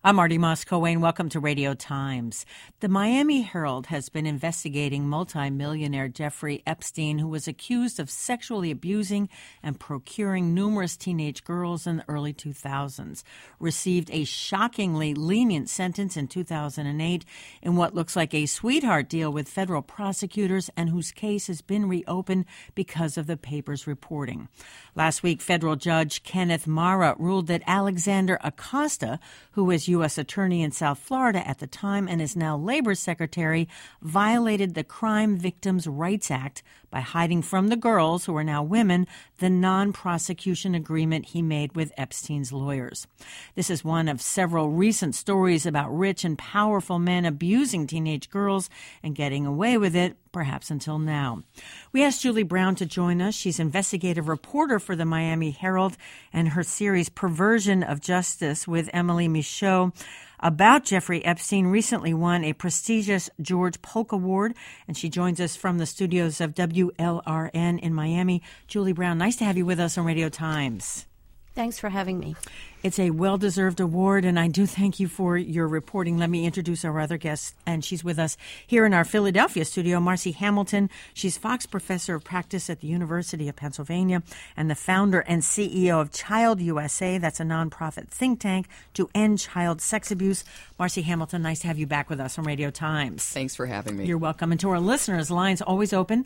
I'm Marty Moss-Coane. Welcome to Radio Times. The Miami Herald has been investigating multimillionaire Jeffrey Epstein, who was accused of sexually abusing and procuring numerous teenage girls in the early 2000s. Received a shockingly lenient sentence in 2008 in what looks like a sweetheart deal with federal prosecutors, and whose case has been reopened because of the paper's reporting. Last week, federal judge Kenneth Mara ruled that Alexander Acosta, who was U.S. Attorney in South Florida at the time and is now Labor Secretary, violated the Crime Victims' Rights Act by hiding from the girls, who are now women, the non-prosecution agreement he made with Epstein's lawyers. This is one of several recent stories about rich and powerful men abusing teenage girls and getting away with it, perhaps until now. We asked Julie Brown to join us. She's investigative reporter for the Miami Herald, and her series Perversion of Justice with Emily Michaud about Jeffrey Epstein recently won a prestigious George Polk Award, and she joins us from the studios of WLRN in Miami. Julie Brown, nice to have you with us on Radio Times. Thanks for having me. It's a well-deserved award, and I do thank you for your reporting. Let me introduce our other guest, and she's with us here in our Philadelphia studio, Marcy Hamilton. She's Fox Professor of Practice at the University of Pennsylvania and the founder and CEO of Child USA. That's a nonprofit think tank to end child sex abuse. Marcy Hamilton, nice to have you back with us on Radio Times. Thanks for having me. You're welcome. And to our listeners, lines always open,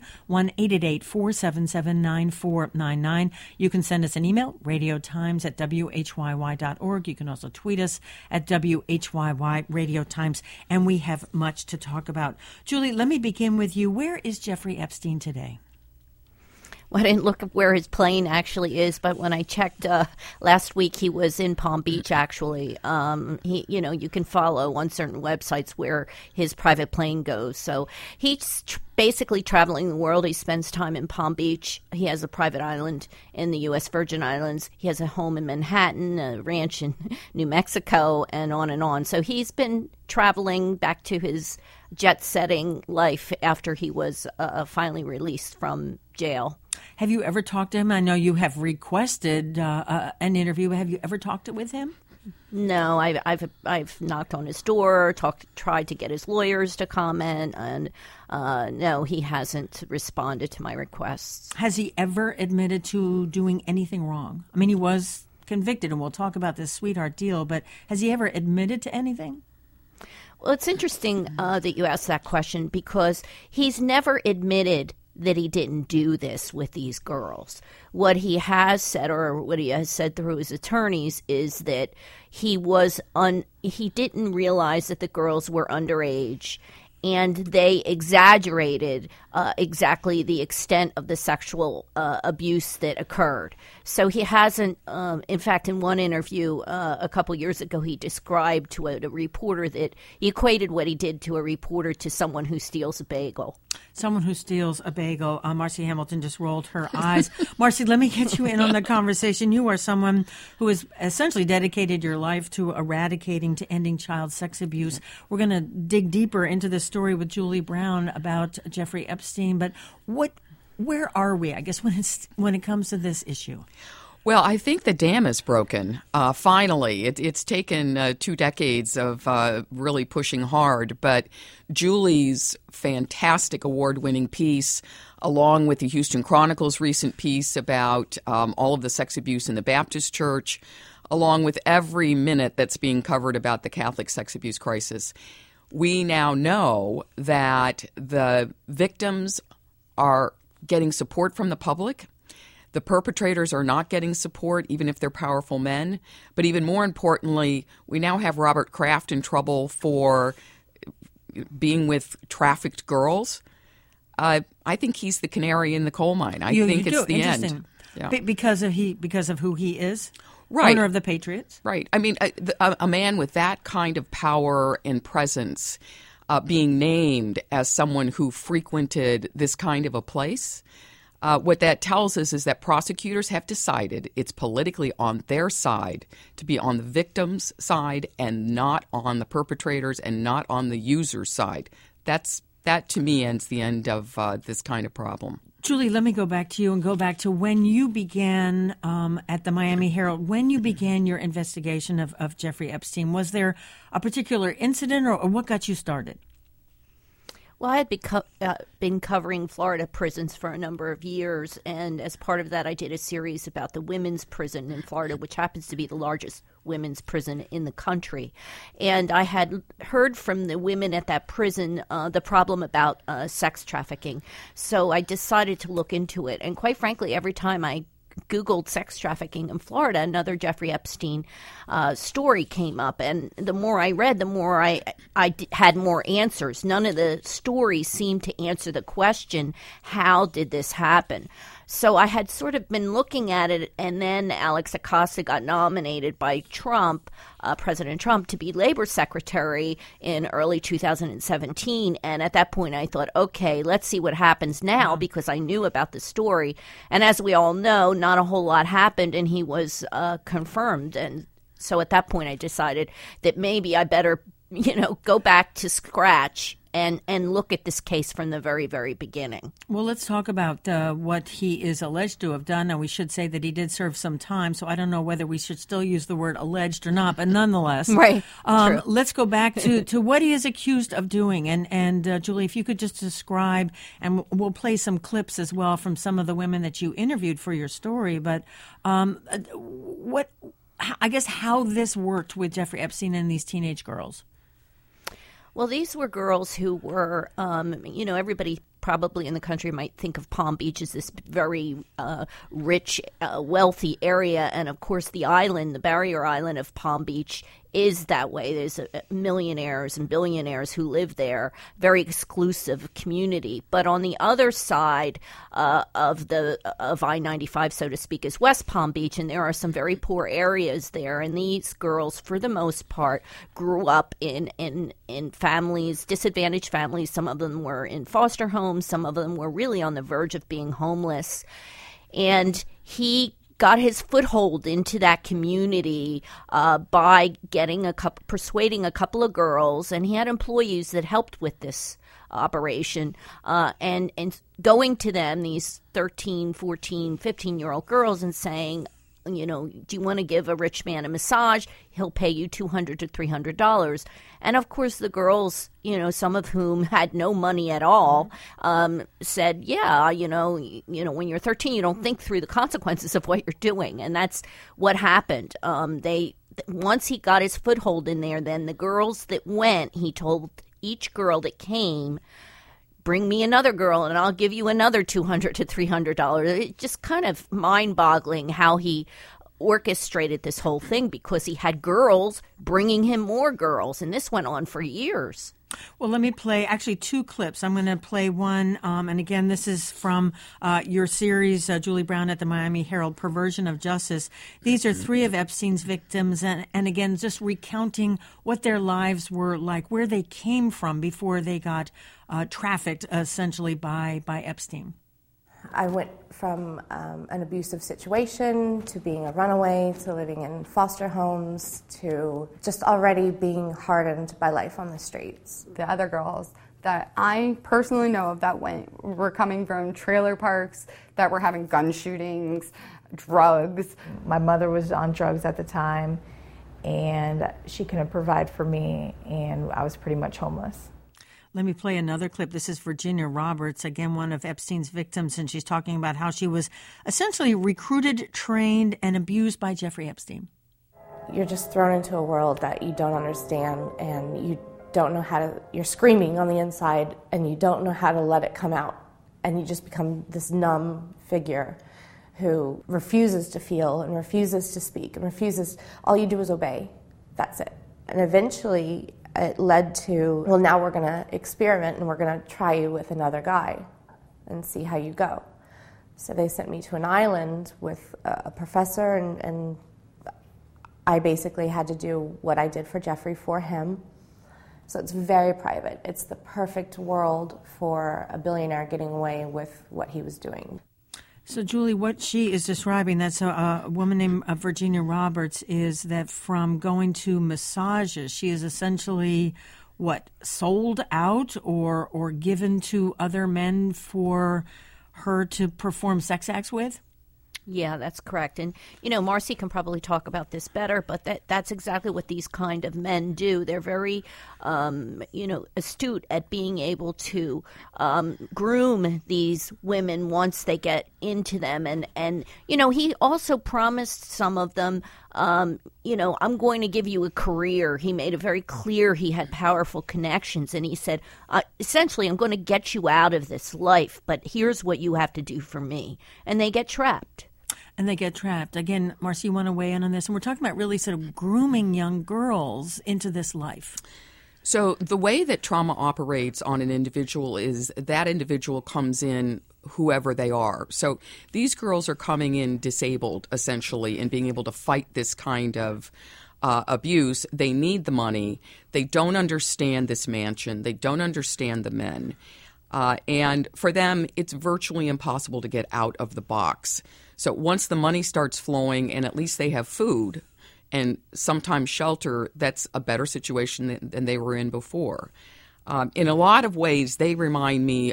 1-888-477-9499. You can send us an email, radiotimes@whyy.org. You can also tweet us at WHYY Radio Times, and we have much to talk about. Julie, let me begin with you. Where is Jeffrey Epstein today? Well, I didn't look at where his plane actually is, but when I checked last week, he was in Palm Beach. Actually, you can follow on certain websites where his private plane goes. So he's basically traveling the world. He spends time in Palm Beach. He has a private island in the U.S. Virgin Islands. He has a home in Manhattan, a ranch in New Mexico, and on and on. So he's been traveling back to his jet-setting life after he was finally released from jail. Have you ever talked to him? I know you have requested an interview. Have you ever talked with him? No, I've knocked on his door, tried to get his lawyers to comment, and no, he hasn't responded to my requests. Has he ever admitted to doing anything wrong? I mean, he was convicted, and we'll talk about this sweetheart deal, but has he ever admitted to anything? Well, it's interesting that you asked that question, because he's never admitted that he didn't do this with these girls. What he has said, or what he has said through his attorneys, is that he didn't realize that the girls were underage, and they exaggerated exactly the extent of the sexual abuse that occurred. So he hasn't, in fact, in one interview a couple years ago, he described to a reporter that he equated what he did to a reporter to someone who steals a bagel. Someone who steals a bagel. Marcy Hamilton just rolled her eyes. Marcy, let me get you in on the conversation. You are someone who has essentially dedicated your life to eradicating, to ending child sex abuse. We're going to dig deeper into this story with Julie Brown about Jeffrey Epstein, but where are we, I guess, when it comes to this issue? Well, I think the dam is broken. Finally, it's taken 2 decades of really pushing hard, but Julie's fantastic award-winning piece, along with the Houston Chronicle's recent piece about all of the sex abuse in the Baptist Church, along with every minute that's being covered about the Catholic sex abuse crisis, we now know that the victims are getting support from the public. The perpetrators are not getting support, even if they're powerful men. But even more importantly, we now have Robert Kraft in trouble for being with trafficked girls. I think he's the canary in the coal mine. I think it's the end. Yeah. Because of who he is? Right. Owner of the Patriots? Right. I mean, a man with that kind of power and presence being named as someone who frequented this kind of a place, what that tells us is that prosecutors have decided it's politically on their side to be on the victim's side and not on the perpetrators and not on the user's side. That, to me, ends the end of this kind of problem. Julie, let me go back to you and go back to when you began at the Miami Herald, when you began your investigation of Jeffrey Epstein. Was there a particular incident or what got you started? Well, I had been covering Florida prisons for a number of years, and as part of that, I did a series about the women's prison in Florida, which happens to be the largest women's prison in the country. And I had heard from the women at that prison the problem about sex trafficking. So I decided to look into it. And quite frankly, every time I Googled sex trafficking in Florida, another Jeffrey Epstein story came up. And the more I read, the more I had more answers. None of the stories seemed to answer the question, how did this happen? So I had sort of been looking at it, and then Alex Acosta got nominated by Trump, President Trump, to be labor secretary in early 2017. And at that point, I thought, okay, let's see what happens now, because I knew about the story. And as we all know, not a whole lot happened, and he was confirmed. And so at that point, I decided that maybe I better, go back to scratch and look at this case from the very, very beginning. Well, let's talk about what he is alleged to have done. Now, we should say that he did serve some time, so I don't know whether we should still use the word alleged or not, but nonetheless. Right. Let's go back to what he is accused of doing. And Julie, if you could just describe, and we'll play some clips as well from some of the women that you interviewed for your story, but how this worked with Jeffrey Epstein and these teenage girls. Well, these were girls who were, everybody probably in the country might think of Palm Beach as this very rich, wealthy area. And, of course, the barrier island of Palm Beach is that way. There's millionaires and billionaires who live there, very exclusive community. But on the other side of I-95, so to speak, is West Palm Beach, and there are some very poor areas there. And these girls, for the most part, grew up in families, disadvantaged families. Some of them were in foster homes. Some of them were really on the verge of being homeless. And he got his foothold into that community by persuading a couple of girls, and he had employees that helped with this operation, and going to them, these 13, 14, 15-year-old girls, and saying, do you want to give a rich man a massage? He'll pay you $200 to $300. And of course, the girls, some of whom had no money at all, said, yeah, when you're 13, you don't think through the consequences of what you're doing. And that's what happened. Once he got his foothold in there, then the girls that went, he told each girl that came, bring me another girl and I'll give you another $200 to $300. It's just kind of mind-boggling how he orchestrated this whole thing, because he had girls bringing him more girls, and this went on for years. Well, let me play actually two clips. I'm going to play one, and again, this is from your series, Julie Brown at the Miami Herald, Perversion of Justice. These are three of Epstein's victims, and again, just recounting what their lives were like, where they came from before they got trafficked, essentially, by Epstein. I went from an abusive situation to being a runaway to living in foster homes to just already being hardened by life on the streets. The other girls that I personally know of that were coming from trailer parks, that were having gun shootings, drugs. My mother was on drugs at the time, and she couldn't provide for me, and I was pretty much homeless. Let me play another clip. This is Virginia Roberts, again, one of Epstein's victims, and she's talking about how she was essentially recruited, trained, and abused by Jeffrey Epstein. You're just thrown into a world that you don't understand, and you don't know how to, you're screaming on the inside, and you don't know how to let it come out. And you just become this numb figure who refuses to feel and refuses to speak and refuses, all you do is obey. That's it. And eventually it led to, well, now we're going to experiment and we're going to try you with another guy and see how you go. So they sent me to an island with a professor, and I basically had to do what I did for Jeffrey for him. So it's very private. It's the perfect world for a billionaire getting away with what he was doing. So, Julie, what she is describing, that's a woman named Virginia Roberts, is that from going to massages, she is essentially, sold out or given to other men for her to perform sex acts with? Yeah, that's correct. And, Marcy can probably talk about this better, but that's exactly what these kind of men do. They're very, astute at being able to groom these women once they get into them. And he also promised some of them, I'm going to give you a career. He made it very clear he had powerful connections. And he said, essentially, I'm going to get you out of this life, but here's what you have to do for me. And they get trapped. Again, Marcy, you want to weigh in on this? And we're talking about really sort of grooming young girls into this life. So the way that trauma operates on an individual is that individual comes in whoever they are. So these girls are coming in disabled, essentially, and being able to fight this kind of abuse. They need the money. They don't understand this mansion. They don't understand the men. And for them, it's virtually impossible to get out of the box. So once the money starts flowing and at least they have food and sometimes shelter, that's a better situation than they were in before. In a lot of ways, they remind me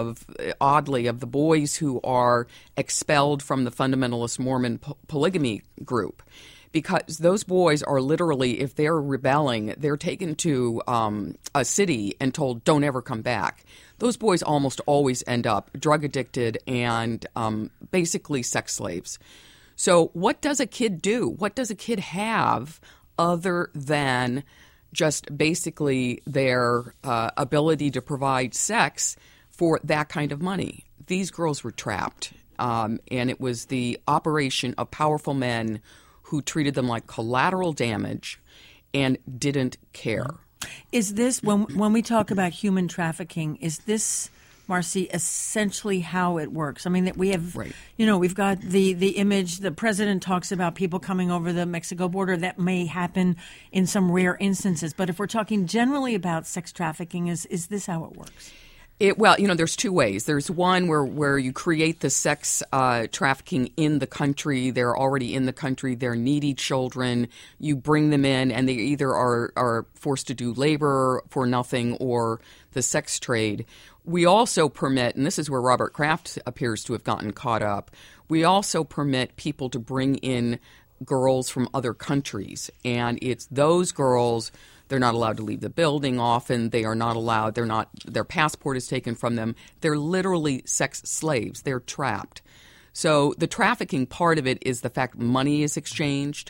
oddly, of the boys who are expelled from the fundamentalist Mormon polygamy group. Because those boys are literally, if they're rebelling, they're taken to a city and told, don't ever come back. Those boys almost always end up drug addicted and basically sex slaves. So what does a kid do? What does a kid have other than just basically their ability to provide sex for that kind of money? These girls were trapped, and it was the operation of powerful men who treated them like collateral damage and didn't care. Is this, when we talk about human trafficking, is this, Marcy, essentially how it works? I mean, that we have, right. We've got the image, the president talks about people coming over the Mexico border. That may happen in some rare instances. But if we're talking generally about sex trafficking, is this how it works? There's two ways. There's one where you create the sex trafficking in the country. They're already in the country. They're needy children. You bring them in, and they either are forced to do labor for nothing or the sex trade. We also permit, and this is where Robert Kraft appears to have gotten caught up, we also permit people to bring in girls from other countries. And it's those girls. They're not allowed to leave the building often. They are not allowed. Their passport is taken from them. They're literally sex slaves. They're trapped. So the trafficking part of it is the fact money is exchanged.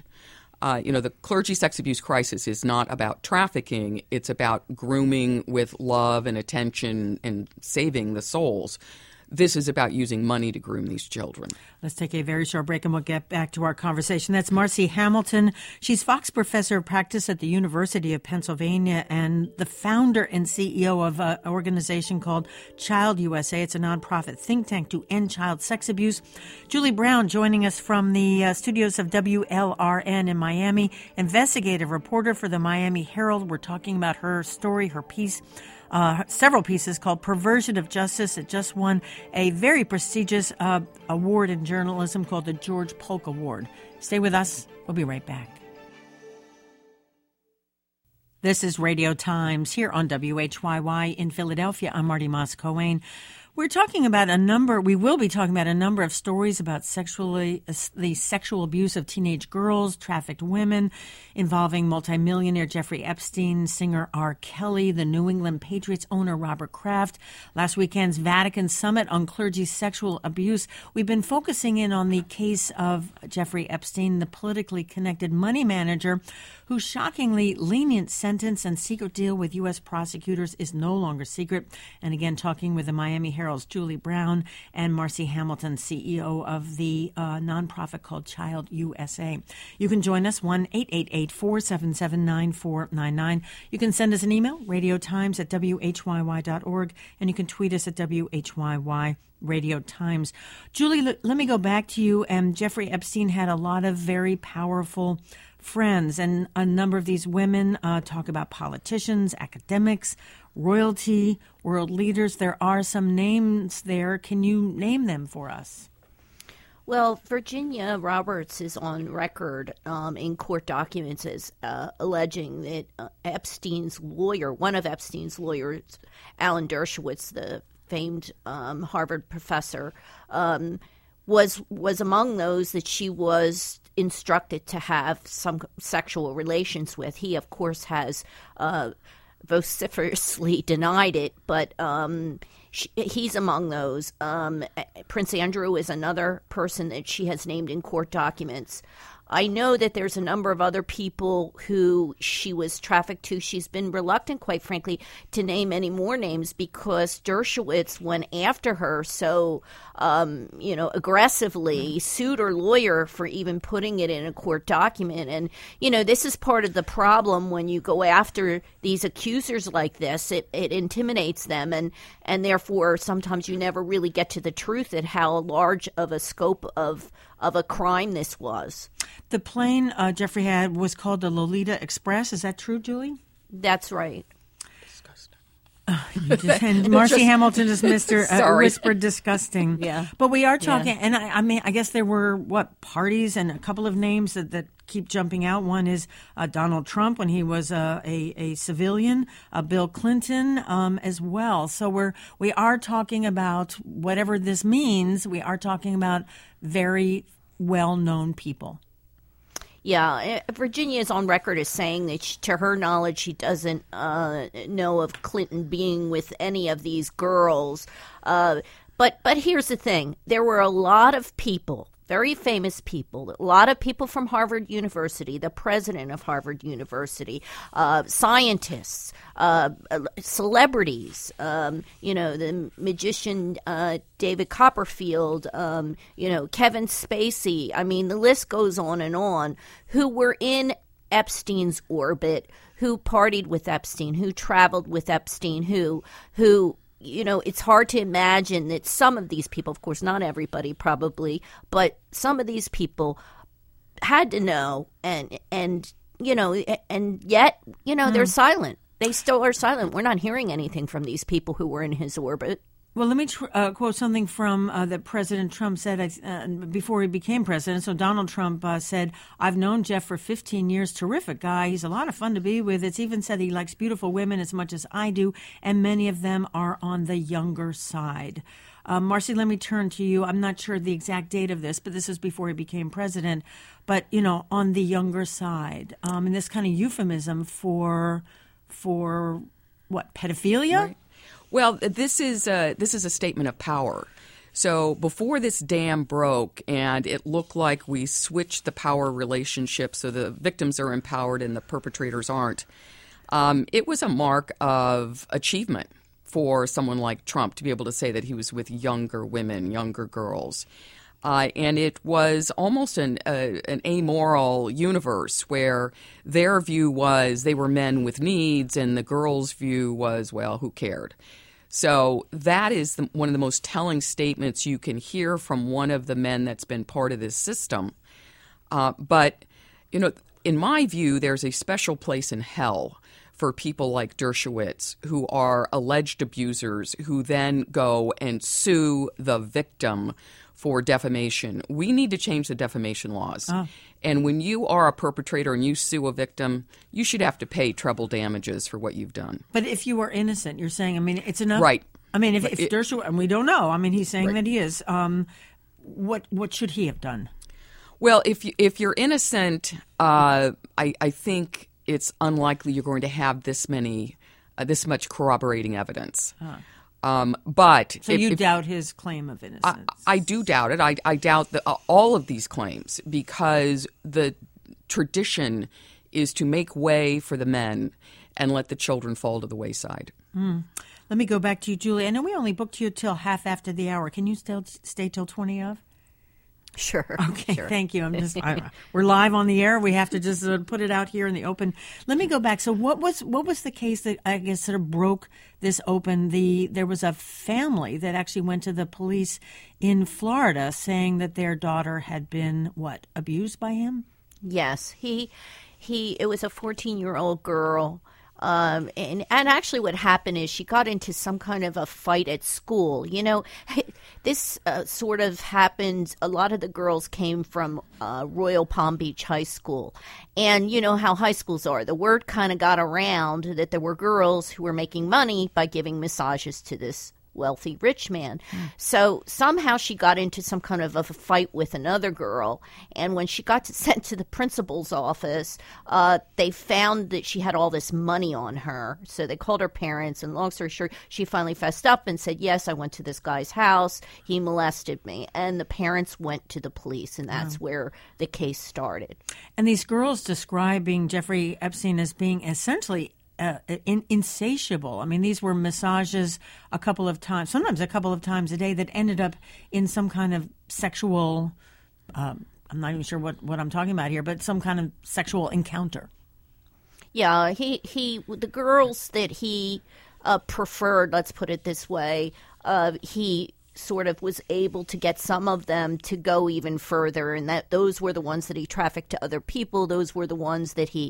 The clergy sex abuse crisis is not about trafficking. It's about grooming with love and attention and saving the souls. This is about using money to groom these children. Let's take a very short break and we'll get back to our conversation. That's Marcy Hamilton. She's Fox Professor of Practice at the University of Pennsylvania and the founder and CEO of an organization called Child USA. It's a nonprofit think tank to end child sex abuse. Julie Brown joining us from the studios of WLRN in Miami, investigative reporter for the Miami Herald. We're talking about her story, her piece. Several pieces called Perversion of Justice. It just won a very prestigious award in journalism called the George Polk Award. Stay with us. We'll be right back. This is Radio Times here on WHYY in Philadelphia. I'm Marty Moss-Coane. We will be talking about a number of stories about the sexual abuse of teenage girls, trafficked women, involving multimillionaire Jeffrey Epstein, singer R. Kelly, the New England Patriots owner Robert Kraft, last weekend's Vatican Summit on clergy sexual abuse. We've been focusing in on the case of Jeffrey Epstein, the politically connected money manager, whose shockingly lenient sentence and secret deal with U.S. prosecutors is no longer secret. And again, talking with the Miami Herald's Julie Brown and Marcy Hamilton, CEO of the nonprofit called Child USA. You can join us, 1-888-477-9499. You can send us an email, radiotimes@whyy.org, and you can tweet us at WHYY Radio Times. Julie, let me go back to you. Jeffrey Epstein had a lot of very powerful friends, and a number of these women talk about politicians, academics, royalty, world leaders. There are some names there. Can you name them for us? Well, Virginia Roberts is on record in court documents as alleging that Epstein's lawyer, one of Epstein's lawyers, Alan Dershowitz, the famed Harvard professor, was among those that she was instructed to have some sexual relations with. He, of course, has vociferously denied it, but he's among those. Prince Andrew is another person that she has named in court documents. I know that there's a number of other people who she was trafficked to. She's been reluctant, quite frankly, to name any more names because Dershowitz went after her so, aggressively, sued her lawyer for even putting it in a court document. And, this is part of the problem when you go after these accusers like this. It intimidates them, and therefore sometimes you never really get to the truth at how large of a scope of a crime this was. The plane Jeffrey had was called the Lolita Express. Is that true, Julie? That's right. And Marcy Hamilton just whispered disgusting. Yeah. But we are talking, and I guess there were, parties and a couple of names that keep jumping out. One is Donald Trump when he was a civilian, Bill Clinton as well. So we are talking about, whatever this means, we are talking about very well-known people. Yeah, Virginia is on record as saying that, to her knowledge, she doesn't know of Clinton being with any of these girls. But here's the thing. There were a lot of people, very famous people, a lot of people from Harvard University, the president of Harvard University, scientists, celebrities, the magician David Copperfield, Kevin Spacey. I mean, the list goes on, who were in Epstein's orbit, who partied with Epstein, who traveled with Epstein, who it's hard to imagine that some of these people, of course, not everybody probably, but some of these people had to know, and yet, they're silent. They still are silent. We're not hearing anything from these people who were in his orbit. Well, let me quote something from that President Trump said before he became president. So Donald Trump said, "I've known Jeff for 15 years. Terrific guy. He's a lot of fun to be with. It's even said he likes beautiful women as much as I do, and many of them are on the younger side." Marcy, let me turn to you. I'm not sure the exact date of this, but this is before he became president. But, on the younger side, and this kind of euphemism for what, pedophilia? Right. Well, this is a statement of power. So before this dam broke and it looked like we switched the power relationship so the victims are empowered and the perpetrators aren't, it was a mark of achievement for someone like Trump to be able to say that he was with younger women, younger girls. And it was almost an amoral universe where their view was they were men with needs and the girls' view was, well, who cared? So that is one of the most telling statements you can hear from one of the men that's been part of this system. But, in my view, there's a special place in hell for people like Dershowitz who are alleged abusers who then go and sue the victim for defamation. We need to change the defamation laws. Oh. And when you are a perpetrator and you sue a victim, you should have to pay treble damages for what you've done. But if you are innocent, you're saying, it's enough. Right. If Dershowitz, and we don't know, he's saying right. that he is. What should he have done? Well, if you're innocent, I think it's unlikely you're going to have this much corroborating evidence. Huh. But so you doubt his claim of innocence? I do doubt it. I doubt all of these claims because the tradition is to make way for the men and let the children fall to the wayside. Let me go back to you, Julie. I know we only booked you till half after the hour. Can you still stay till 20 of? Sure. Okay, sure. Thank you. We're live on the air. We have to just put it out here in the open. Let me go back. So what was the case that I guess sort of broke this open? There was a family that actually went to the police in Florida saying that their daughter had been, abused by him? Yes. It was a 14-year-old girl. And actually what happened is she got into some kind of a fight at school. This sort of happened. A lot of the girls came from Royal Palm Beach High School. And you know how high schools are. The word kind of got around that there were girls who were making money by giving massages to this wealthy rich man. So somehow she got into some kind of a fight with another girl, and when she got sent to the principal's office, they found that she had all this money on her. So they called her parents, and long story short, she finally fessed up and said, yes, I went to this guy's house, he molested me. And the parents went to the police, and that's where the case started. And these girls describing Jeffrey Epstein as being essentially insatiable. I mean, these were massages a couple of times, sometimes a couple of times a day, that ended up in some kind of sexual, I'm not even sure what I'm talking about here, but some kind of sexual encounter. Yeah, the girls that he preferred, let's put it this way, he sort of was able to get some of them to go even further, and that those were the ones that he trafficked to other people. Those were the ones that he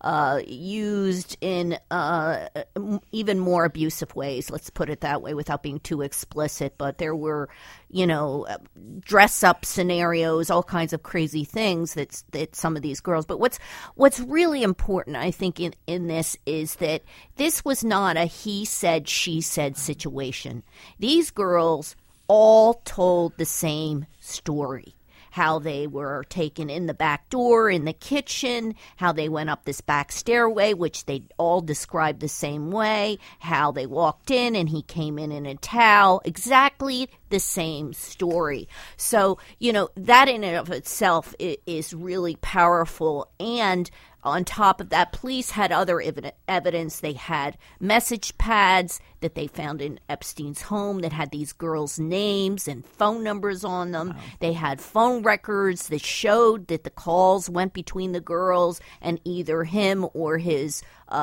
used in even more abusive ways, let's put it that way, without being too explicit. But there were, dress-up scenarios, all kinds of crazy things that some of these girls. But what's really important, I think, in this is that this was not a he said, she said situation. These girls all told the same story. How they were taken in the back door, in the kitchen, how they went up this back stairway, which they all described the same way, how they walked in and he came in a towel, exactly the same story. So, that in and of itself is really powerful. And on top of that, police had other evidence. They had message pads that they found in Epstein's home that had these girls' names and phone numbers on them. Wow. They had phone records that showed that the calls went between the girls and either him or his,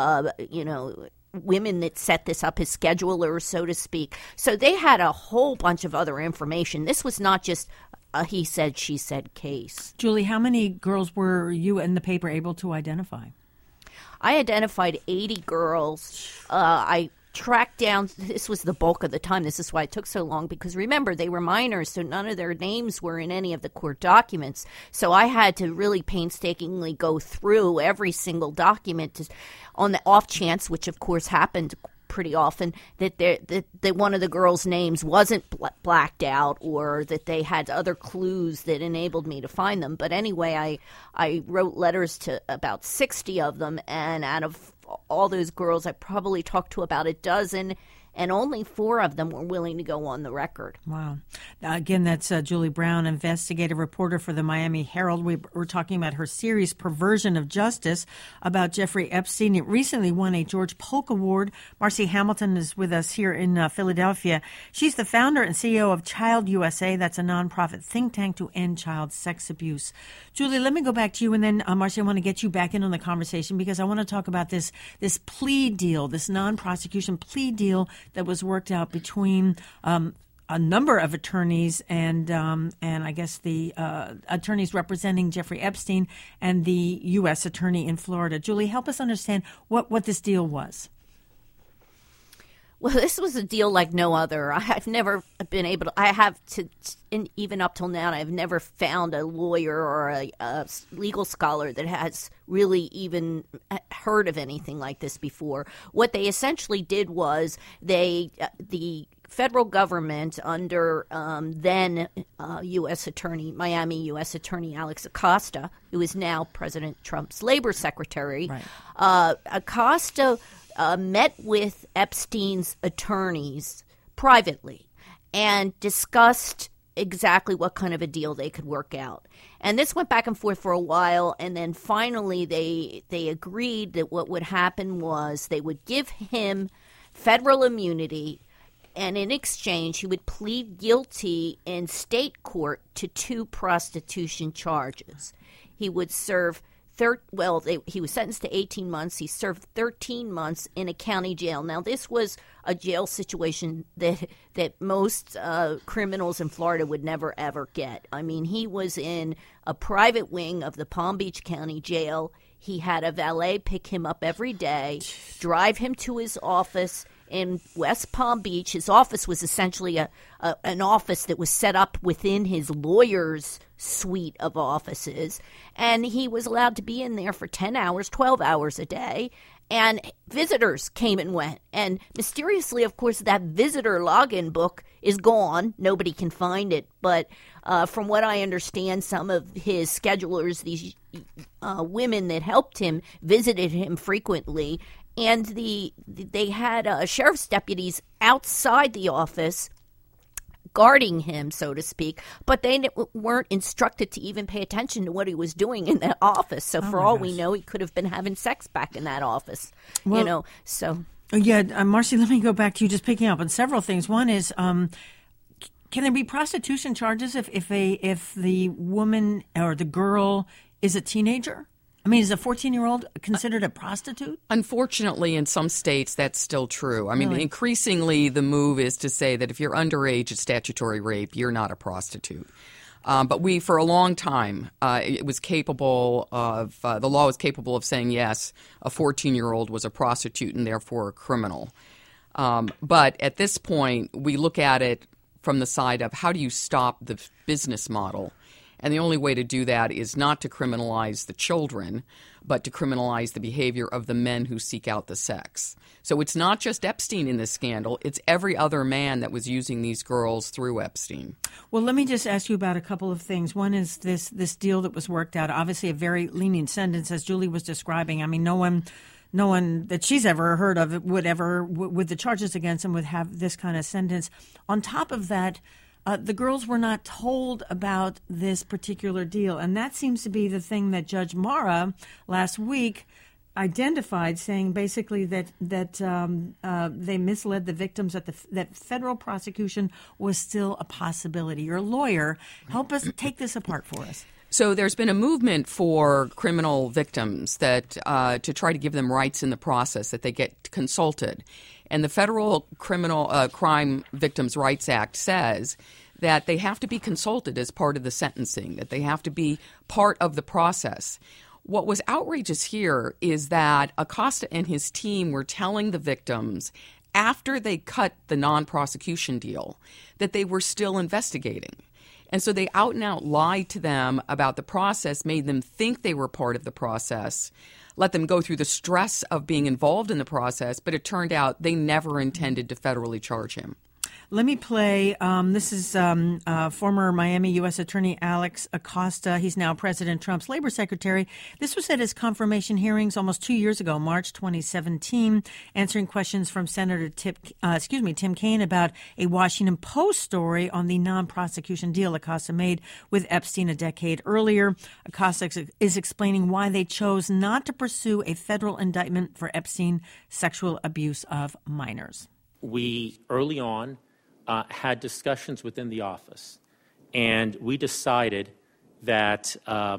women that set this up, his schedulers, so to speak. So they had a whole bunch of other information. This was not just a he said, she said case. Julie, how many girls were you and the paper able to identify? I identified 80 girls. I tracked down, this was the bulk of the time. This is why it took so long, because remember, they were minors, so none of their names were in any of the court documents. So I had to really painstakingly go through every single document on the off chance, which of course happened pretty often, that one of the girls' names wasn't blacked out, or that they had other clues that enabled me to find them. But anyway, I wrote letters to about 60 of them, and out of all those girls, I probably talked to about a dozen, and only 4 of them were willing to go on the record. Wow. Now, again, that's Julie Brown, investigative reporter for the Miami Herald. We're talking about her series, Perversion of Justice, about Jeffrey Epstein. It recently won a George Polk Award. Marcy Hamilton is with us here in Philadelphia. She's the founder and CEO of Child USA. That's a nonprofit think tank to end child sex abuse. Julie, let me go back to you, and then, Marcy, I want to get you back in on the conversation, because I want to talk about this plea deal, this non-prosecution plea deal that was worked out between a number of attorneys and I guess the attorneys representing Jeffrey Epstein and the U.S. attorney in Florida. Julie, help us understand what this deal was. Well, this was a deal like no other. I've never been able to, even up till now, I've never found a lawyer or a legal scholar that has really even heard of anything like this before. What they essentially did was the federal government under then U.S. Attorney, Miami U.S. Attorney Alex Acosta, who is now President Trump's labor secretary, right. Acosta met with Epstein's attorneys privately and discussed exactly what kind of a deal they could work out. And this went back and forth for a while, and then finally they agreed that what would happen was they would give him federal immunity, and in exchange he would plead guilty in state court to 2 prostitution charges. He would serve he was sentenced to 18 months. He served 13 months in a county jail. Now, this was a jail situation that most criminals in Florida would never, ever get. I mean, he was in a private wing of the Palm Beach County Jail. He had a valet pick him up every day, drive him to his office in West Palm Beach. His office was essentially an office that was set up within his lawyer's suite of offices, and he was allowed to be in there for 10 hours, 12 hours a day, and visitors came and went. And mysteriously, of course, that visitor login book is gone. Nobody can find it. But from what I understand, some of his schedulers, these women that helped him, visited him frequently. And they had sheriff's deputies outside the office guarding him, so to speak, but they weren't instructed to even pay attention to what he was doing in that office. So for all we know, he could have been having sex back in that office, well, so. Yeah, Marcy, let me go back to you, just picking up on several things. One is, can there be prostitution charges if the woman or the girl is a teenager? I mean, is a 14-year-old considered a prostitute? Unfortunately, in some states, that's still true. I mean, increasingly, the move is to say that if you're underage, it's statutory rape, you're not a prostitute. But for a long time, it was capable of, the law was capable of saying, yes, a 14-year-old was a prostitute and therefore a criminal. But at this point, we look at it from the side of how do you stop the business model? And the only way to do that is not to criminalize the children, but to criminalize the behavior of the men who seek out the sex. So it's not just Epstein in this scandal. It's every other man that was using these girls through Epstein. Well, let me just ask you about a couple of things. One is this deal that was worked out, obviously a very lenient sentence, as Julie was describing. I mean, no one that she's ever heard of with the charges against him would have this kind of sentence. On top of that, the girls were not told about this particular deal, and that seems to be the thing that Judge Mara last week identified, saying basically that they misled the victims, that federal prosecution was still a possibility. Your lawyer, help us take this apart for us. So there's been a movement for criminal victims that to try to give them rights in the process, that they get consulted. And the Federal Crime Victims' Rights Act says that they have to be consulted as part of the sentencing, that they have to be part of the process. What was outrageous here is that Acosta and his team were telling the victims after they cut the non-prosecution deal that they were still investigating. And so they out and out lied to them about the process, made them think they were part of the process, let them go through the stress of being involved in the process, but it turned out they never intended to federally charge him. Let me play. This is former Miami U.S. Attorney Alex Acosta. He's now President Trump's labor secretary. This was at his confirmation hearings almost 2 years ago, March 2017, answering questions from Senator Tim Kaine about a Washington Post story on the non-prosecution deal Acosta made with Epstein a decade earlier. Acosta is explaining why they chose not to pursue a federal indictment for Epstein sexual abuse of minors. We early on had discussions within the office, and we decided that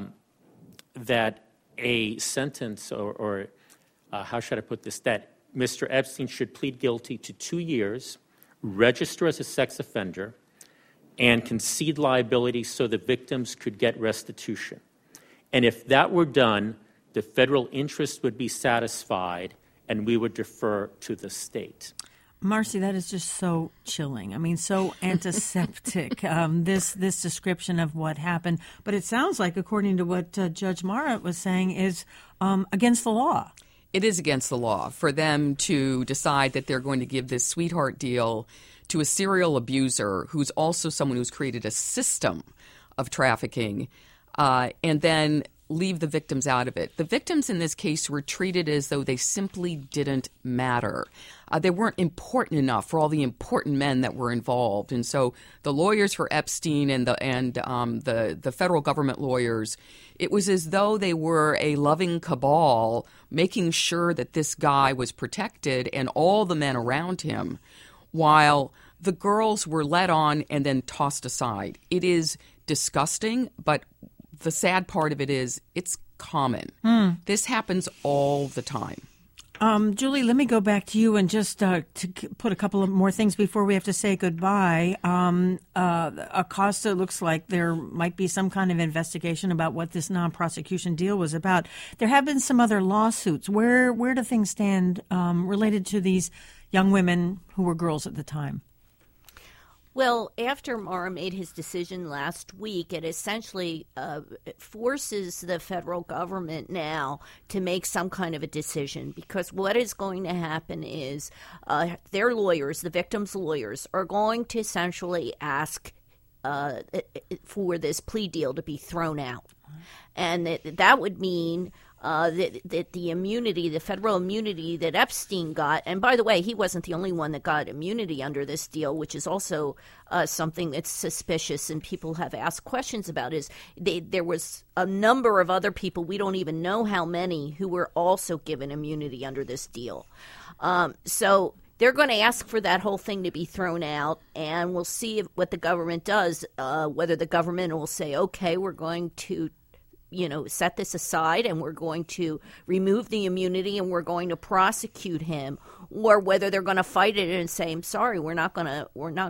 that a sentence, or how should I put this, that Mr. Epstein should plead guilty to 2 years, register as a sex offender, and concede liability so the victims could get restitution. And if that were done, the federal interest would be satisfied, and we would defer to the state. Marcy, that is just so chilling. I mean, so antiseptic, this description of what happened. But it sounds like, according to what Judge Mara was saying, is against the law. It is against the law for them to decide that they're going to give this sweetheart deal to a serial abuser who's also someone who's created a system of trafficking, and then leave the victims out of it. The victims in this case were treated as though they simply didn't matter. They weren't important enough for all the important men that were involved. And so the lawyers for Epstein and the federal government lawyers, it was as though they were a loving cabal making sure that this guy was protected and all the men around him, while the girls were led on and then tossed aside. It is disgusting, but the sad part of it is it's common. This happens all the time. Julie, let me go back to you and just to put a couple of more things before we have to say goodbye. Acosta looks like there might be some kind of investigation about what this non-prosecution deal was about. There have been some other lawsuits. Where do things stand related to these young women who were girls at the time? Well, after Maher made his decision last week, it essentially forces the federal government now to make some kind of a decision, because what is going to happen is their lawyers, the victims' lawyers, are going to essentially ask for this plea deal to be thrown out. And that would mean that the immunity, the federal immunity that Epstein got, and by the way, he wasn't the only one that got immunity under this deal, which is also something that's suspicious and people have asked questions about, is there was a number of other people, we don't even know how many, who were also given immunity under this deal. So they're going to ask for that whole thing to be thrown out, and we'll see what the government does, whether the government will say, okay, we're going to set this aside and we're going to remove the immunity and we're going to prosecute him, or whether they're going to fight it and say, I'm sorry, we're going to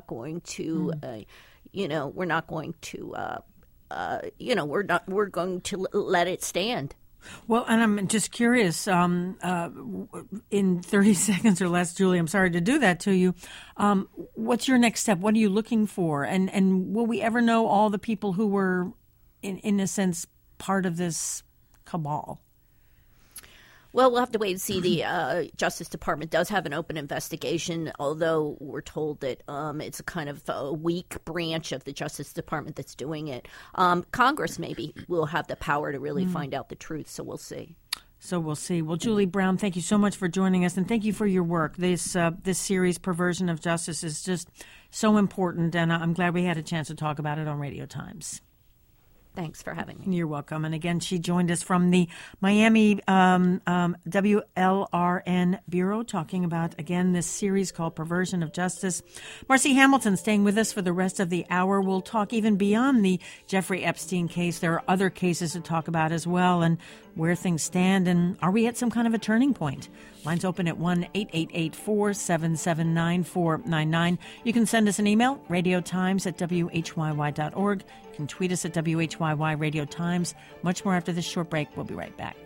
let it stand. Well, and I'm just curious, in 30 seconds or less, Julie, I'm sorry to do that to you. What's your next step? What are you looking for? And will we ever know all the people who were, in a sense, part of this cabal? Well, we'll have to wait and see. The Justice Department does have an open investigation, although we're told that it's a kind of a weak branch of the Justice Department that's doing it. Congress maybe will have the power to really find out the truth, so we'll see. Well, Julie Brown, thank you so much for joining us, and thank you for your work. This series, Perversion of Justice, is just so important, and I'm glad we had a chance to talk about it on Radio Times. Thanks for having me. You're welcome. And again, she joined us from the Miami WLRN Bureau, talking about, again, this series called Perversion of Justice. Marcy Hamilton staying with us for the rest of the hour. We'll talk even beyond the Jeffrey Epstein case. There are other cases to talk about as well, and where things stand, and are we at some kind of a turning point? Lines open at 1-888-477-9499. You can send us an email, radiotimes@whyy.org. You can tweet us at WHYY Radio Times. Much more after this short break. We'll be right back.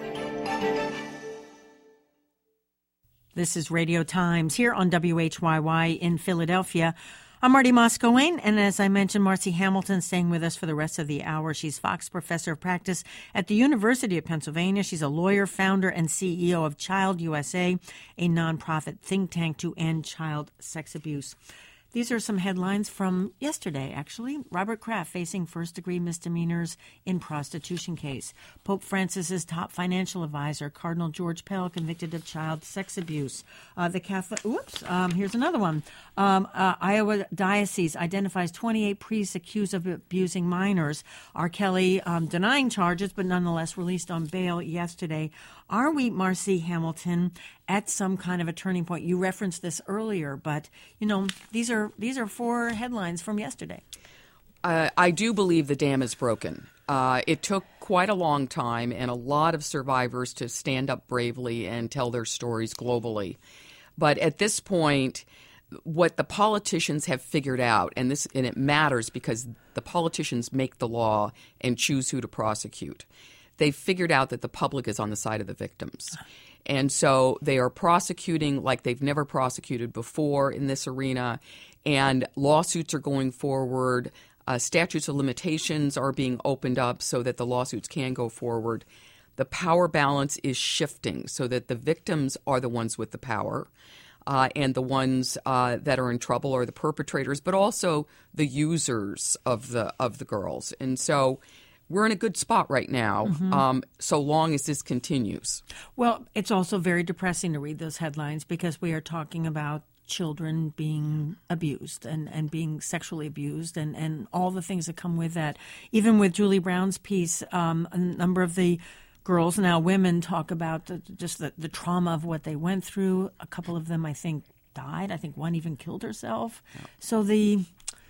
This is Radio Times here on WHYY in Philadelphia. I'm Marty Moscowane, and as I mentioned, Marcy Hamilton staying with us for the rest of the hour. She's Fox Professor of Practice at the University of Pennsylvania. She's a lawyer, founder, and CEO of Child USA, a nonprofit think tank to end child sex abuse. These are some headlines from yesterday, actually. Robert Kraft facing first-degree misdemeanors in prostitution case. Pope Francis's top financial advisor, Cardinal George Pell, convicted of child sex abuse. The Catholic, here's another one. Iowa Diocese identifies 28 priests accused of abusing minors. R. Kelly denying charges, but nonetheless released on bail yesterday. Are we, Marcy Hamilton, at some kind of a turning point? You referenced this earlier, but, these are 4 headlines from yesterday. I do believe the dam is broken. It took quite a long time and a lot of survivors to stand up bravely and tell their stories globally. But at this point, what the politicians have figured out, and it matters because the politicians make the law and choose who to prosecute. They've figured out that the public is on the side of the victims. And so they are prosecuting like they've never prosecuted before in this arena, and lawsuits are going forward. Statutes of limitations are being opened up so that the lawsuits can go forward. The power balance is shifting so that the victims are the ones with the power, and the ones that are in trouble are the perpetrators, but also the users of the girls. And so we're in a good spot right now, so long as this continues. Well, it's also very depressing to read those headlines because we are talking about children being abused and being sexually abused and all the things that come with that. Even with Julie Brown's piece, a number of the girls, now women, talk about the trauma of what they went through. A couple of them, I think, died. I think one even killed herself. Yeah. So the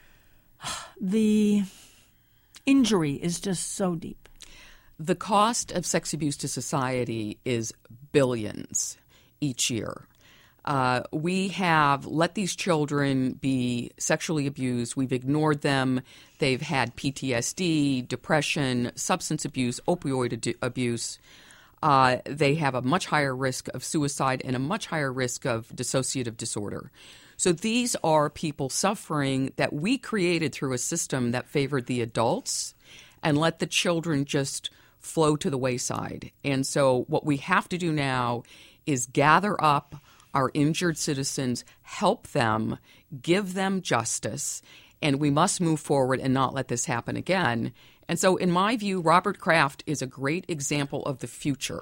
injury is just so deep. The cost of sex abuse to society is billions each year. We have let these children be sexually abused. We've ignored them. They've had PTSD, depression, substance abuse, opioid abuse. they have a much higher risk of suicide and a much higher risk of dissociative disorder. So these are people suffering that we created through a system that favored the adults and let the children just flow to the wayside. And so what we have to do now is gather up our injured citizens, help them, give them justice, and we must move forward and not let this happen again. And so in my view, Robert Kraft is a great example of the future.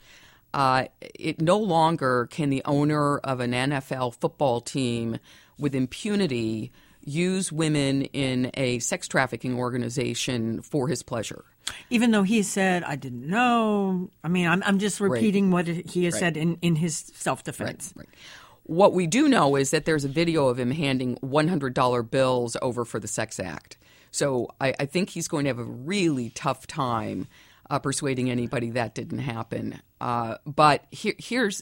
It no longer can the owner of an NFL football team with impunity use women in a sex trafficking organization for his pleasure. Even though he said, I didn't know. I mean, I'm just repeating what he has said in his self-defense. Right. What we do know is that there's a video of him handing $100 bills over for the sex act. So I think he's going to have a really tough time persuading anybody that didn't happen. But here's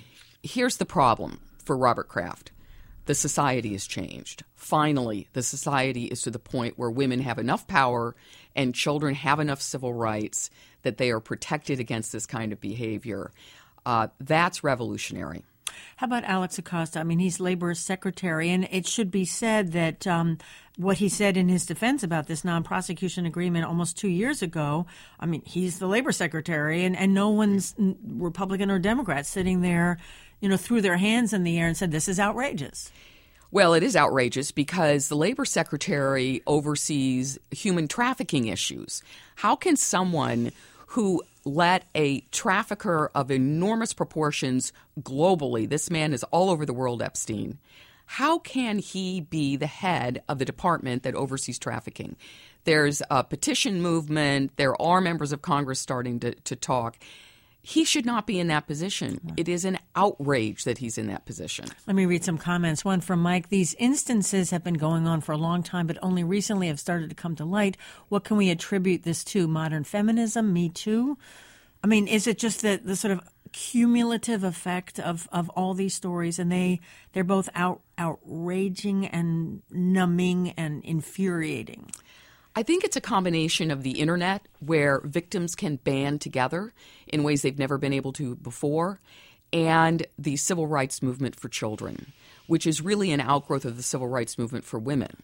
the problem for Robert Kraft. The society has changed. Finally, the society is to the point where women have enough power and children have enough civil rights that they are protected against this kind of behavior. That's revolutionary. How about Alex Acosta? I mean, he's labor secretary, and it should be said that what he said in his defense about this non-prosecution agreement almost 2 years ago, I mean, he's the labor secretary, and no one's Republican or Democrat sitting there, threw their hands in the air and said, this is outrageous. Well, it is outrageous because the labor secretary oversees human trafficking issues. How can someone who let a trafficker of enormous proportions globally, this man is all over the world, Epstein, how can he be the head of the department that oversees trafficking? There's a petition movement. There are members of Congress starting to talk. He should not be in that position. It is an outrage that he's in that position. Let me read some comments. One from Mike. These instances have been going on for a long time, but only recently have started to come to light. What can we attribute this to? Modern feminism? Me Too? I mean, is it just the sort of cumulative effect of all these stories, and they're both outraging and numbing and infuriating? I think it's a combination of the internet, where victims can band together in ways they've never been able to before, and the civil rights movement for children, which is really an outgrowth of the civil rights movement for women.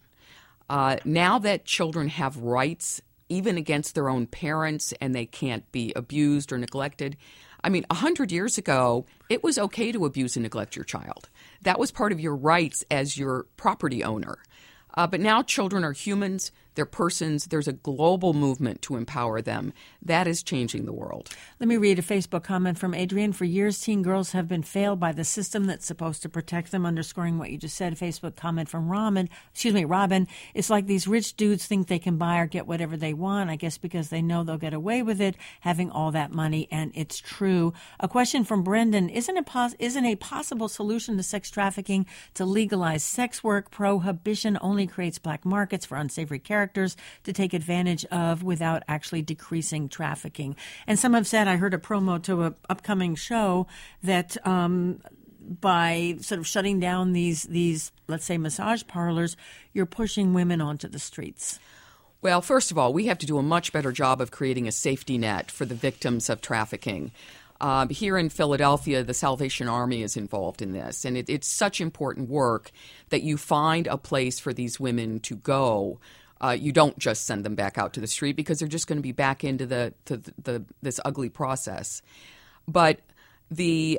Now that children have rights, even against their own parents, and they can't be abused or neglected. I mean, 100 years ago, it was okay to abuse and neglect your child. That was part of your rights as your property owner. But now children are humans, they're persons, there's a global movement to empower them. That is changing the world. Let me read a Facebook comment from Adrian. For years, teen girls have been failed by the system that's supposed to protect them, underscoring what you just said. A Facebook comment from Robin. It's like these rich dudes think they can buy or get whatever they want, I guess because they know they'll get away with it, having all that money, and it's true. A question from Brendan. Isn't a possible solution to sex trafficking to legalize sex work? Prohibition only creates black markets for unsavory characters to take advantage of without actually decreasing trafficking. And some have said, I heard a promo to an upcoming show, that by sort of shutting down these let's say massage parlors, you're pushing women onto the streets. Well, first of all, we have to do a much better job of creating a safety net for the victims of trafficking. Here in Philadelphia, the Salvation Army is involved in this, and it's such important work that you find a place for these women to go. You don't just send them back out to the street because they're just going to be back into this ugly process. But the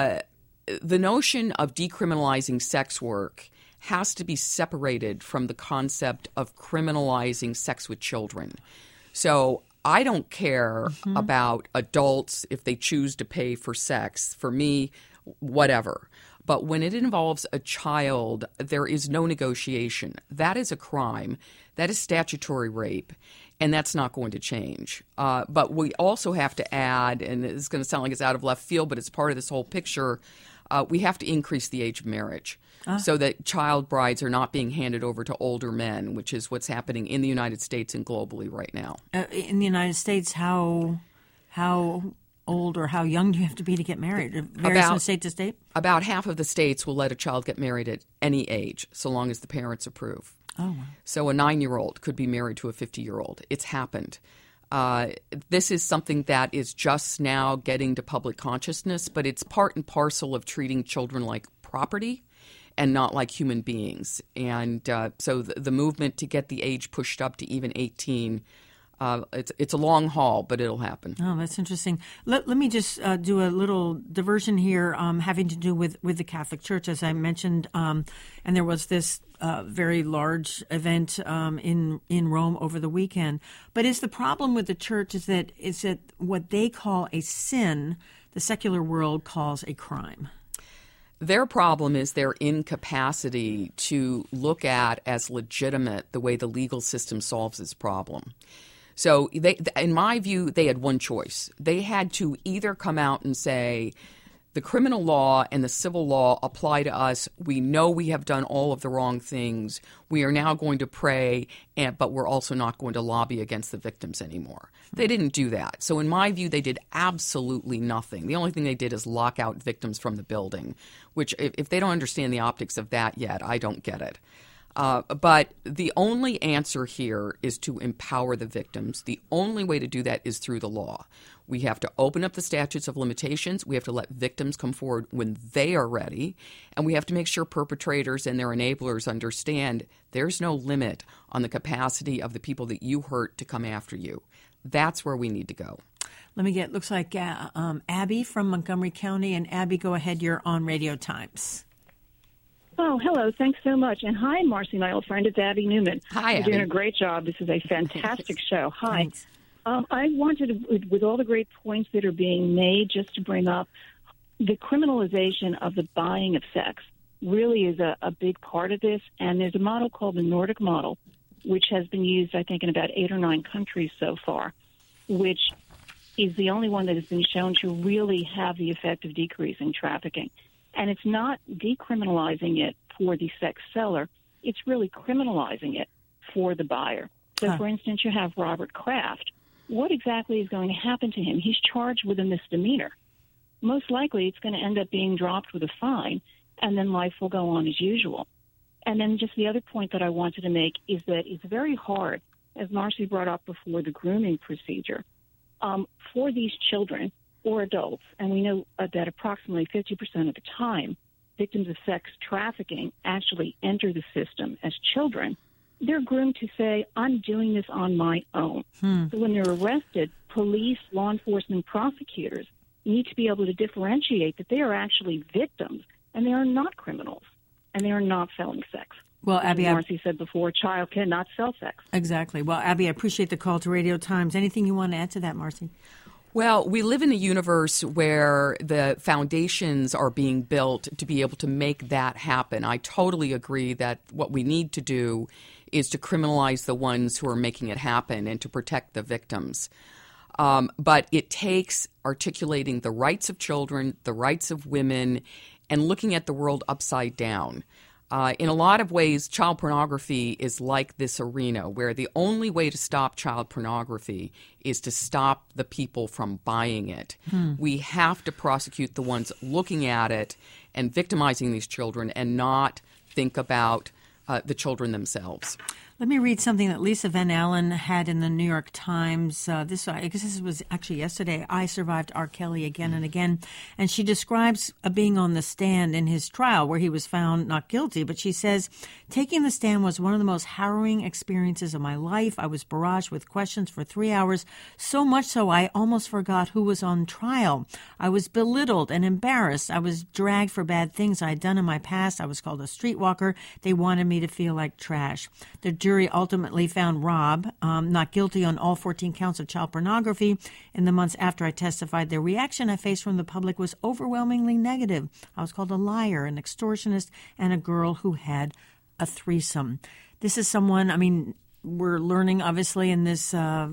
notion of decriminalizing sex work has to be separated from the concept of criminalizing sex with children. So I don't care about adults if they choose to pay for sex. For me, whatever. But when it involves a child, there is no negotiation. That is a crime. That is statutory rape, and that's not going to change. But we also have to add, and it's going to sound like it's out of left field, but it's part of this whole picture, we have to increase the age of marriage so that child brides are not being handed over to older men, which is what's happening in the United States and globally right now. In the United States, how old or how young do you have to be to get married? It varies from state to state? About half of the states will let a child get married at any age, so long as the parents approve. Oh, wow. So a 9-year-old could be married to a 50-year-old. It's happened. This is something that is just now getting to public consciousness, but it's part and parcel of treating children like property and not like human beings. And so the movement to get the age pushed up to even 18, it's a long haul, but it'll happen. Oh, that's interesting. Let me just do a little diversion here having to do with the Catholic Church, as I mentioned. And there was this very large event in Rome over the weekend. But is the problem with the church is that what they call a sin, the secular world calls a crime? Their problem is their incapacity to look at as legitimate the way the legal system solves its problem. So in my view, they had one choice. They had to either come out and say, the criminal law and the civil law apply to us. We know we have done all of the wrong things. We are now going to pray, but we're also not going to lobby against the victims anymore. They didn't do that. So in my view, they did absolutely nothing. The only thing they did is lock out victims from the building, which if they don't understand the optics of that yet, I don't get it. But the only answer here is to empower the victims. The only way to do that is through the law. We have to open up the statutes of limitations. We have to let victims come forward when they are ready. And we have to make sure perpetrators and their enablers understand there's no limit on the capacity of the people that you hurt to come after you. That's where we need to go. Looks like Abby from Montgomery County. And Abby, go ahead. You're on Radio Times. Oh, hello. Thanks so much. And hi, Marcy, my old friend. It's Abby Newman. Hi, You're Abby. doing a great job. This is a fantastic show. Hi. Thanks. I wanted, with all the great points that are being made, just to bring up the criminalization of the buying of sex really is a big part of this. And there's a model called the Nordic model, which has been used, I think, in about 8 or 9 countries so far, which is the only one that has been shown to really have the effect of decreasing trafficking. And it's not decriminalizing it for the sex seller. It's really criminalizing it for the buyer. So, for instance, you have Robert Kraft. What exactly is going to happen to him? He's charged with a misdemeanor. Most likely it's going to end up being dropped with a fine, and then life will go on as usual. And then just the other point that I wanted to make is that it's very hard, as Marcy brought up before, the grooming procedure for these children or adults, and we know that approximately 50% of the time victims of sex trafficking actually enter the system as children. They're groomed to say, I'm doing this on my own. So when they're arrested, police, law enforcement, prosecutors need to be able to differentiate that they are actually victims and they are not criminals and they are not selling sex. Well, Abby, as Marcy said before, a child cannot sell sex. Exactly. Well, Abby, I appreciate the call to Radio Times. Anything you want to add to that, Marcy? Well, we live in a universe where the foundations are being built to be able to make that happen. I totally agree that what we need to do is to criminalize the ones who are making it happen and to protect the victims. But it takes articulating the rights of children, the rights of women, and looking at the world upside down. In a lot of ways, child pornography is like this arena where the only way to stop child pornography is to stop the people from buying it. We have to prosecute the ones looking at it and victimizing these children and not think about the children themselves. Let me read something that Lisa Van Allen had in the New York Times. I guess this was actually yesterday. I survived R. Kelly again and again. And she describes being on the stand in his trial where he was found not guilty. But she says, taking the stand was one of the most harrowing experiences of my life. I was barraged with questions for 3 hours, so much so I almost forgot who was on trial. I was belittled and embarrassed. I was dragged for bad things I had done in my past. I was called a streetwalker. They wanted me to feel like trash. The jury ultimately found Rob not guilty on all 14 counts of child pornography. In the months after I testified, the reaction I faced from the public was overwhelmingly negative. I was called a liar, an extortionist, and a girl who had a threesome. This is someone, I mean, we're learning, obviously, in this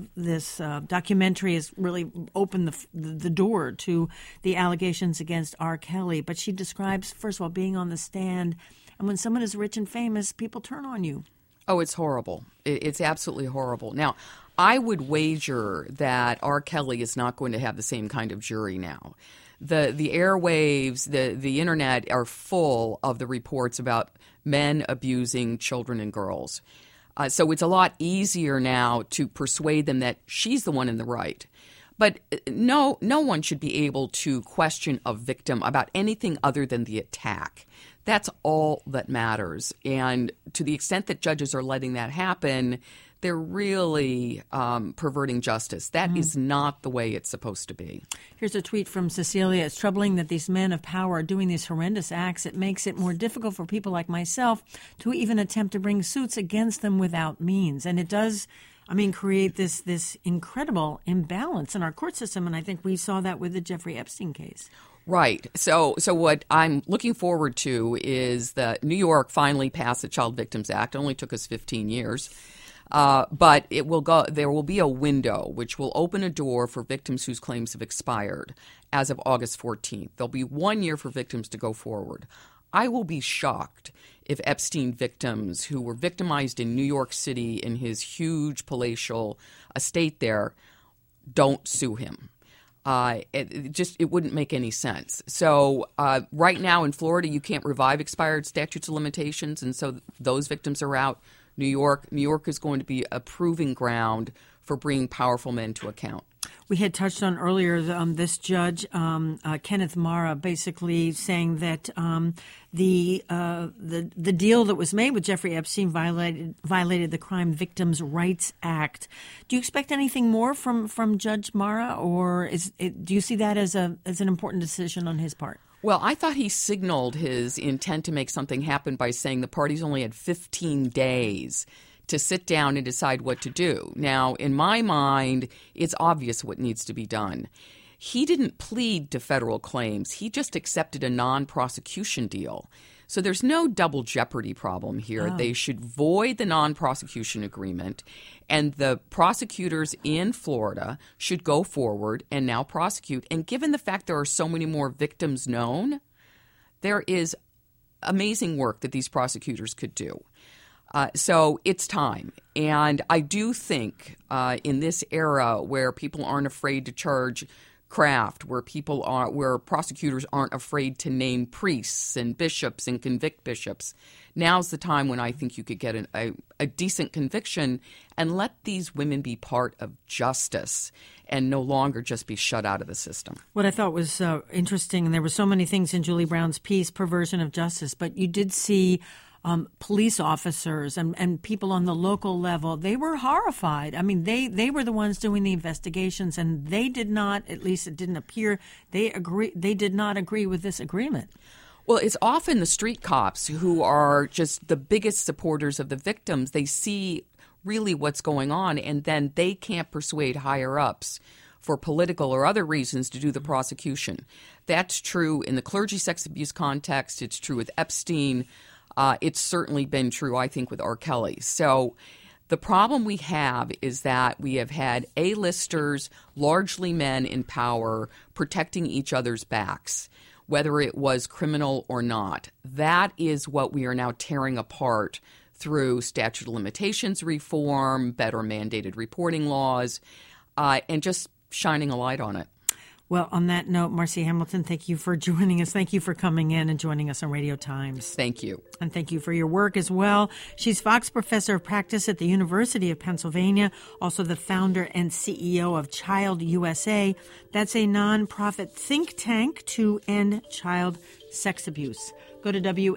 documentary has really opened the door to the allegations against R. Kelly. But she describes, first of all, being on the stand, and when someone is rich and famous, people turn on you. Oh, it's horrible. It's absolutely horrible. Now, I would wager that R. Kelly is not going to have the same kind of jury now. The airwaves, the internet are full of the reports about men abusing children and girls. So it's a lot easier now to persuade them that she's the one in the right. But no one should be able to question a victim about anything other than the attack. That's all that matters. And to the extent that judges are letting that happen, they're really perverting justice. That is not the way it's supposed to be. Here's a tweet from Cecilia. It's troubling that these men of power are doing these horrendous acts. It makes it more difficult for people like myself to even attempt to bring suits against them without means. And it does, create this incredible imbalance in our court system. And I think we saw that with the Jeffrey Epstein case. Right. So what I'm looking forward to is that New York finally passed the Child Victims Act. It only took us 15 years. But it will go. There will be a window which will open a door for victims whose claims have expired as of August 14th. There'll be 1 year for victims to go forward. I will be shocked if Epstein victims who were victimized in New York City in his huge palatial estate there don't sue him. It wouldn't make any sense. So right now in Florida, you can't revive expired statutes of limitations, and so those victims are out. New York is going to be a proving ground for bringing powerful men to account. We had touched on earlier this judge, Kenneth Mara, basically saying that the deal that was made with Jeffrey Epstein violated the Crime Victims' Rights Act. Do you expect anything more from Judge Mara, or do you see that as an important decision on his part? Well, I thought he signaled his intent to make something happen by saying the parties only had 15 days to sit down and decide what to do. Now, in my mind, it's obvious what needs to be done. He didn't plead to federal claims. He just accepted a non-prosecution deal. So there's no double jeopardy problem here. Oh. They should void the non-prosecution agreement, and the prosecutors in Florida should go forward and now prosecute. And given the fact there are so many more victims known, there is amazing work that these prosecutors could do. So it's time. And I do think in this era where people aren't afraid to charge craft, where prosecutors aren't afraid to name priests and bishops and convict bishops, now's the time when I think you could get a decent conviction and let these women be part of justice and no longer just be shut out of the system. What I thought was interesting, and there were so many things in Julie Brown's piece, perversion of justice, but you did see police officers and people on the local level, they were horrified. I mean, they were the ones doing the investigations, and they did not, at least it didn't appear, they did not agree with this agreement. Well, it's often the street cops who are just the biggest supporters of the victims. They see really what's going on, and then they can't persuade higher-ups for political or other reasons to do the prosecution. That's true in the clergy sex abuse context. It's true with Epstein. It's certainly been true, I think, with R. Kelly. So the problem we have is that we have had A-listers, largely men in power, protecting each other's backs, whether it was criminal or not. That is what we are now tearing apart through statute of limitations reform, better mandated reporting laws, and just shining a light on it. Well, on that note, Marcy Hamilton, thank you for joining us. Thank you for coming in and joining us on Radio Times. Thank you. And thank you for your work as well. She's Fox Professor of Practice at the University of Pennsylvania, also the founder and CEO of Child USA. That's a nonprofit think tank to end child sex abuse. Go to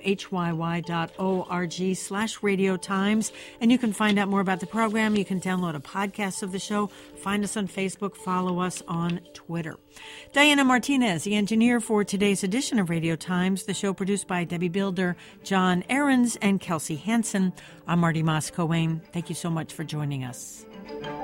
whyy.org/Radio Times, and you can find out more about the program. You can download a podcast of the show. Find us on Facebook. Follow us on Twitter. Diana Martinez, the engineer for today's edition of Radio Times, the show produced by Debbie Builder, John Ahrens, and Kelsey Hansen. I'm Marty Moss-Coane. Thank you so much for joining us.